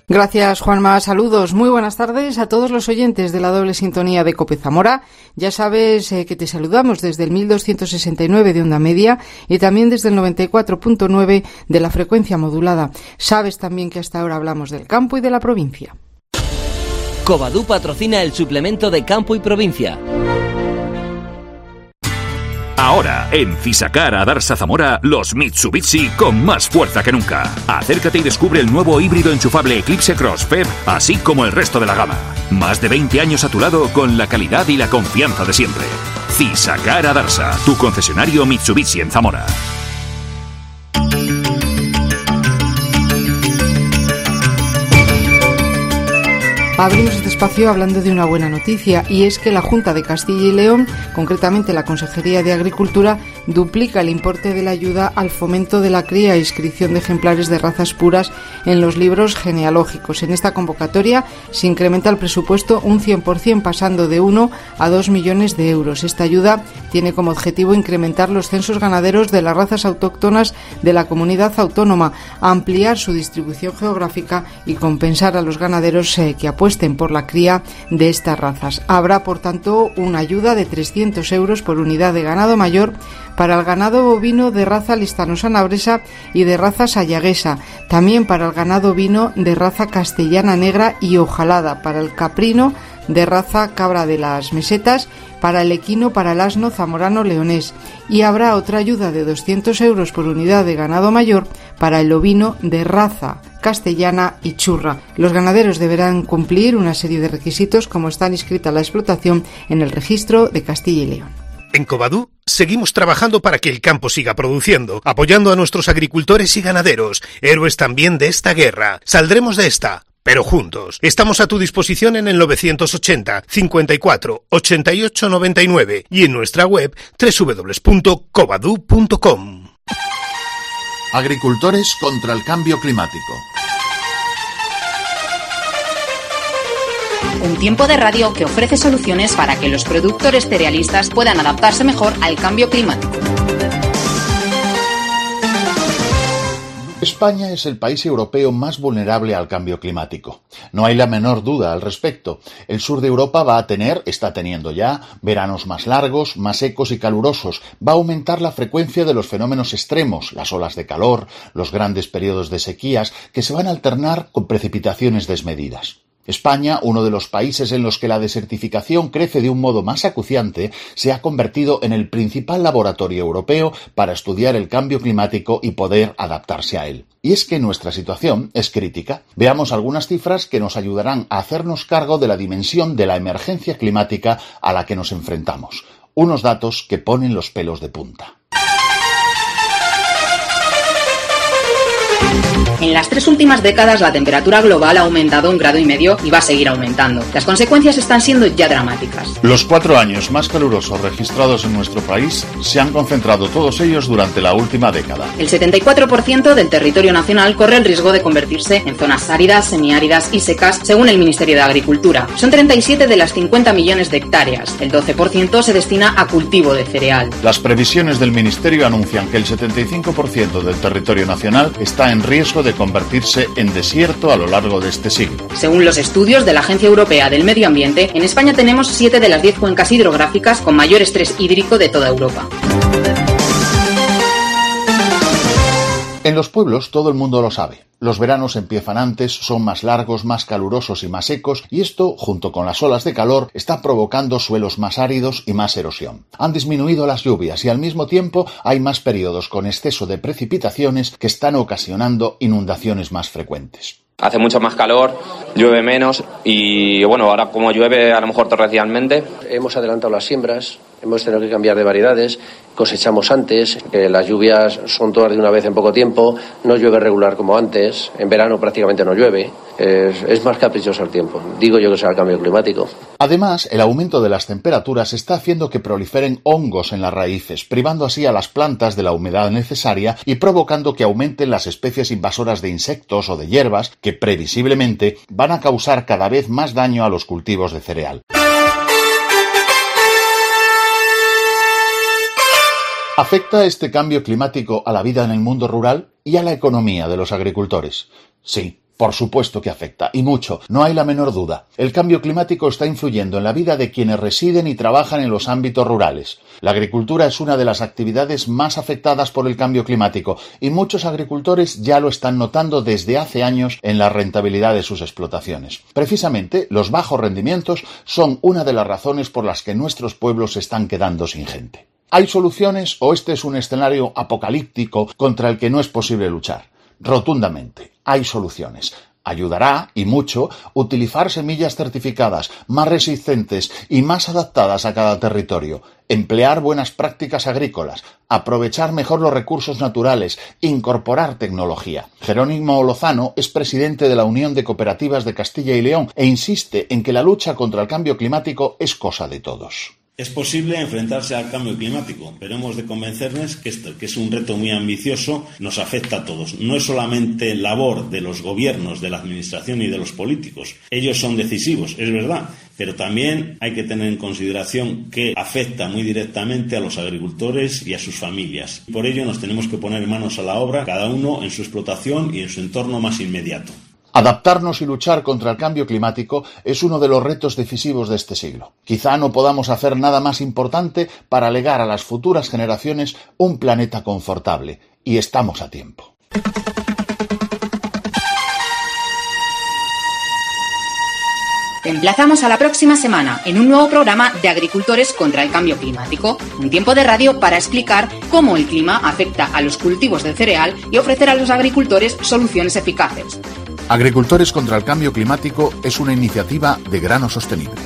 Gracias, Juanma. Saludos. Muy buenas tardes a todos los oyentes de la doble sintonía de COPE Zamora. Ya sabes que te saludamos desde el 1269 de onda media y también desde el 94.9 de la frecuencia modulada. Sabes también que hasta ahora hablamos del campo y de la provincia. Covadú patrocina el suplemento de Campo y Provincia. Ahora, en Fisacar Adarsa Zamora, los Mitsubishi con más fuerza que nunca. Acércate y descubre el nuevo híbrido enchufable Eclipse Cross FEV, así como el resto de la gama. Más de 20 años a tu lado con la calidad y la confianza de siempre. Fisacar Adarsa, tu concesionario Mitsubishi en Zamora. Abrimos este espacio hablando de una buena noticia, y es que la Junta de Castilla y León, concretamente la Consejería de Agricultura, duplica el importe de la ayuda al fomento de la cría e inscripción de ejemplares de razas puras en los libros genealógicos. En esta convocatoria se incrementa el presupuesto un 100%, pasando de 1 a 2 millones de euros. Esta ayuda tiene como objetivo incrementar los censos ganaderos de las razas autóctonas de la comunidad autónoma, ampliar su distribución geográfica y compensar a los ganaderos que apuesten por la cría de estas razas. Habrá, por tanto, una ayuda de 300 euros por unidad de ganado mayor para el ganado bovino de raza listano-sanabresa y de raza sayaguesa, también para el ganado ovino de raza castellana negra y ojalada, para el caprino de raza cabra de las mesetas, para el equino, para el asno zamorano leonés, y habrá otra ayuda de 200 euros por unidad de ganado mayor para el ovino de raza castellana y churra. Los ganaderos deberán cumplir una serie de requisitos como están inscrita la explotación en el registro de Castilla y León. En Covadú seguimos trabajando para que el campo siga produciendo, apoyando a nuestros agricultores y ganaderos, héroes también de esta guerra. Saldremos de esta, pero juntos. Estamos a tu disposición en el 980 54 88 99 y en nuestra web www.covadú.com. Agricultores contra el cambio climático. Un tiempo de radio que ofrece soluciones para que los productores cerealistas puedan adaptarse mejor al cambio climático. España es el país europeo más vulnerable al cambio climático. No hay la menor duda al respecto. El sur de Europa está teniendo ya, veranos más largos, más secos y calurosos. Va a aumentar la frecuencia de los fenómenos extremos, las olas de calor, los grandes periodos de sequías, que se van a alternar con precipitaciones desmedidas. España, uno de los países en los que la desertificación crece de un modo más acuciante, se ha convertido en el principal laboratorio europeo para estudiar el cambio climático y poder adaptarse a él. Y es que nuestra situación es crítica. Veamos algunas cifras que nos ayudarán a hacernos cargo de la dimensión de la emergencia climática a la que nos enfrentamos. Unos datos que ponen los pelos de punta. En las 3 últimas décadas la temperatura global ha aumentado 1,5 grados y va a seguir aumentando. Las consecuencias están siendo ya dramáticas. Los 4 años más calurosos registrados en nuestro país se han concentrado todos ellos durante la última década. El 74% del territorio nacional corre el riesgo de convertirse en zonas áridas, semiáridas y secas, según el Ministerio de Agricultura. Son 37 de las 50 millones de hectáreas. El 12% se destina a cultivo de cereal. Las previsiones del Ministerio anuncian que el 75% del territorio nacional está en riesgo de convertirse en desierto a lo largo de este siglo. Según los estudios de la Agencia Europea del Medio Ambiente, en España tenemos 7 de las 10 cuencas hidrográficas con mayor estrés hídrico de toda Europa. En los pueblos todo el mundo lo sabe. Los veranos empiezan antes, son más largos, más calurosos y más secos, y esto, junto con las olas de calor, está provocando suelos más áridos y más erosión. Han disminuido las lluvias y al mismo tiempo hay más periodos con exceso de precipitaciones que están ocasionando inundaciones más frecuentes. Hace mucho más calor, llueve menos y bueno, ahora como llueve a lo mejor torrencialmente. Hemos adelantado las siembras, hemos tenido que cambiar de variedades, cosechamos antes, las lluvias son todas de una vez en poco tiempo, no llueve regular como antes, en verano prácticamente no llueve, es más caprichoso el tiempo, digo yo que será el cambio climático. Además, el aumento de las temperaturas está haciendo que proliferen hongos en las raíces, privando así a las plantas de la humedad necesaria y provocando que aumenten las especies invasoras de insectos o de hierbas que previsiblemente van a causar cada vez más daño a los cultivos de cereal. ¿Afecta este cambio climático a la vida en el mundo rural y a la economía de los agricultores? Sí, Por supuesto que afecta, y mucho, no hay la menor duda. El cambio climático está influyendo en la vida de quienes residen y trabajan en los ámbitos rurales. La agricultura es una de las actividades más afectadas por el cambio climático, y muchos agricultores ya lo están notando desde hace años en la rentabilidad de sus explotaciones. Precisamente, los bajos rendimientos son una de las razones por las que nuestros pueblos se están quedando sin gente. ¿Hay soluciones o este es un escenario apocalíptico contra el que no es posible luchar? Rotundamente, hay soluciones. Ayudará, y mucho, utilizar semillas certificadas, más resistentes y más adaptadas a cada territorio, emplear buenas prácticas agrícolas, aprovechar mejor los recursos naturales, incorporar tecnología. Jerónimo Lozano es presidente de la Unión de Cooperativas de Castilla y León e insiste en que la lucha contra el cambio climático es cosa de todos. Es posible enfrentarse al cambio climático, pero hemos de convencernos que esto, que es un reto muy ambicioso, nos afecta a todos. No es solamente labor de los gobiernos, de la administración y de los políticos. Ellos son decisivos, es verdad, pero también hay que tener en consideración que afecta muy directamente a los agricultores y a sus familias. Por ello nos tenemos que poner manos a la obra, cada uno en su explotación y en su entorno más inmediato. Adaptarnos y luchar contra el cambio climático es uno de los retos decisivos de este siglo. Quizá no podamos hacer nada más importante para legar a las futuras generaciones un planeta confortable, y estamos a tiempo. Te emplazamos a la próxima semana en un nuevo programa de Agricultores contra el Cambio Climático, un tiempo de radio para explicar cómo el clima afecta a los cultivos del cereal y ofrecer a los agricultores soluciones eficaces. Agricultores contra el Cambio Climático es una iniciativa de Grano Sostenible.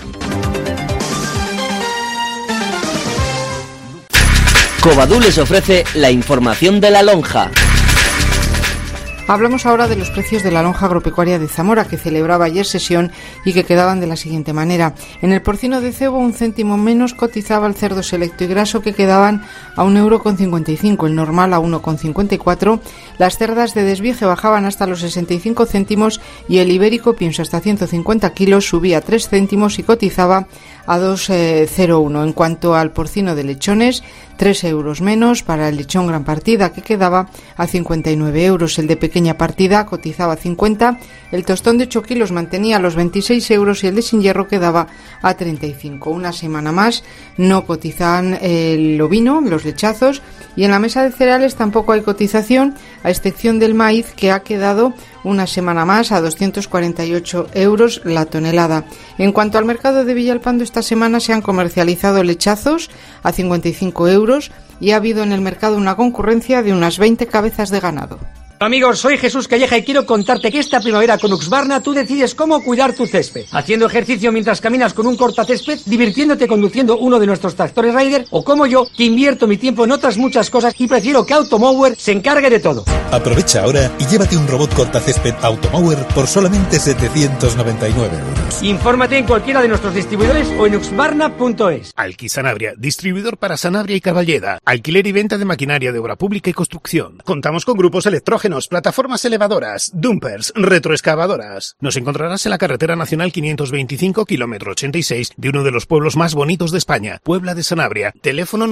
Covadú les ofrece la información de la lonja. Hablamos ahora de los precios de la lonja agropecuaria de Zamora, que celebraba ayer sesión y que quedaban de la siguiente manera. En el porcino de cebo, 1 céntimo menos cotizaba el cerdo selecto y graso, que quedaban a 1,55 €, el normal a 1,54. Las cerdas de desvije bajaban hasta los 65 céntimos y el ibérico, pienso hasta 150 kilos, subía 3 céntimos y cotizaba a 2,01. En cuanto al porcino de lechones, 3 euros menos para el lechón gran partida, que quedaba a 59 euros. El de pequeña partida cotizaba a 50, el tostón de 8 kilos mantenía los 26 euros y el de sin hierro quedaba a 35. Una semana más no cotizan el ovino, los lechazos, y en la mesa de cereales tampoco hay cotización, a excepción del maíz, que ha quedado una semana más a 248 euros la tonelada. En cuanto al mercado de Villalpando, esta semana se han comercializado lechazos a 55 euros y ha habido en el mercado una concurrencia de unas 20 cabezas de ganado. Amigos, soy Jesús Calleja y quiero contarte que esta primavera con Husqvarna tú decides cómo cuidar tu césped. Haciendo ejercicio mientras caminas con un cortacésped, divirtiéndote conduciendo uno de nuestros tractores Raider, o como yo, que invierto mi tiempo en otras muchas cosas y prefiero que Automower se encargue de todo. Aprovecha ahora y llévate un robot cortacésped Automower por solamente 799 euros. Infórmate en cualquiera de nuestros distribuidores o en husqvarna.es. Alqui Sanabria, distribuidor para Sanabria y Carballeda. Alquiler y venta de maquinaria de obra pública y construcción. Contamos con grupos electrógenos, plataformas elevadoras, dumpers, retroexcavadoras. Nos encontrarás en la carretera nacional 525, kilómetro 86, de uno de los pueblos más bonitos de España, Puebla de Sanabria. Teléfono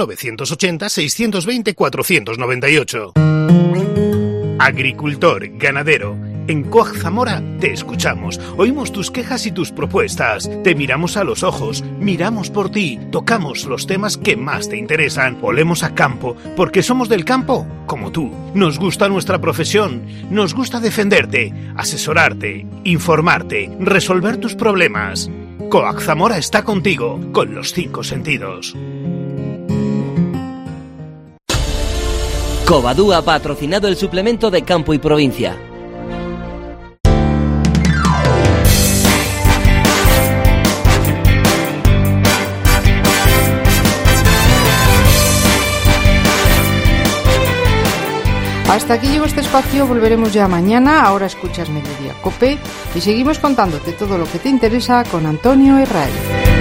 980-620-498. Agricultor, ganadero. En Coag Zamora te escuchamos, oímos tus quejas y tus propuestas, te miramos a los ojos, miramos por ti, tocamos los temas que más te interesan, olemos a campo, porque somos del campo, como tú. Nos gusta nuestra profesión, nos gusta defenderte, asesorarte, informarte, resolver tus problemas. Coag Zamora está contigo, con los 5 sentidos. Covadú ha patrocinado el suplemento de Campo y Provincia. Hasta aquí llegó este espacio, volveremos ya mañana. Ahora escuchas Mediodía Cope y seguimos contándote todo lo que te interesa con Antonio Herray.